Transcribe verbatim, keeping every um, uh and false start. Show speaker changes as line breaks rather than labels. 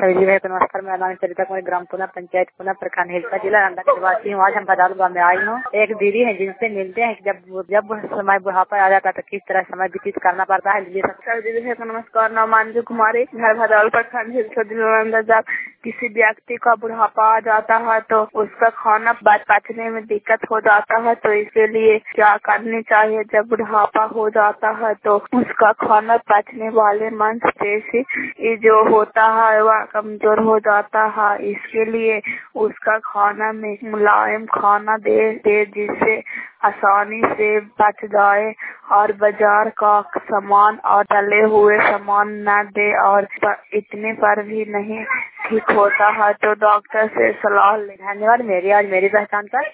सभी जी को नमस्कार। मेरा नाम चरिता कुमारी, ग्राम पुना, पंचायत पुना, प्रखंड हिलसा, जिला नालंदा की निवासी हूँ। आज हम बदाल गाँव में आई हूँ। एक दीदी है जिनसे मिलते हैं कि जब जब समय बुढ़ापा आ जाता है तो किस तरह समय व्यतीत करना पड़ता है। दीदी को नमस्कार। नाम मंजू कुमारी, घर बदाल, प्रखंड हिलसा, जिला नालंदा। जब किसी व्यक्ति का बुढ़ापा आ जाता है तो उसका खाना पचने में दिक्कत हो जाता है, तो इसके लिए क्या करनी चाहिए? जब बुढ़ापा हो जाता है तो उसका खाना पचने वाले मांसपेशी जो होता है वह कमजोर हो जाता है। इसके लिए उसका खाना में मुलायम खाना दे दे जिससे आसानी से पच जाए, और बाजार का सामान और तले हुए सामान न दे, और इतने पर भी नहीं ठीक होता है तो डॉक्टर से सलाह ले। धन्यवाद मेरी आज मेरी पहचान पर।